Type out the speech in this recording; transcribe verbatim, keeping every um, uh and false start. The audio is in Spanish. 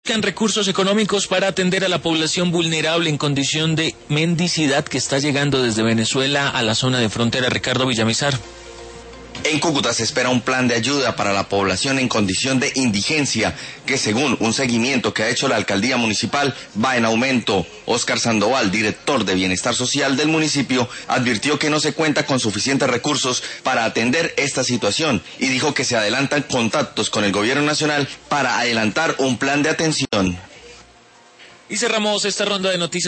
Buscan recursos económicos para atender a la población vulnerable en condición de mendicidad que está llegando desde Venezuela a la zona de frontera. Ricardo Villamizar. En Cúcuta se espera un plan de ayuda para la población en condición de indigencia, que según un seguimiento que ha hecho la alcaldía municipal va en aumento. Óscar Sandoval, director de Bienestar Social del municipio, advirtió que no se cuenta con suficientes recursos para atender esta situación y dijo que se adelantan contactos con el gobierno nacional para adelantar un plan de atención. Y cerramos esta ronda de noticias.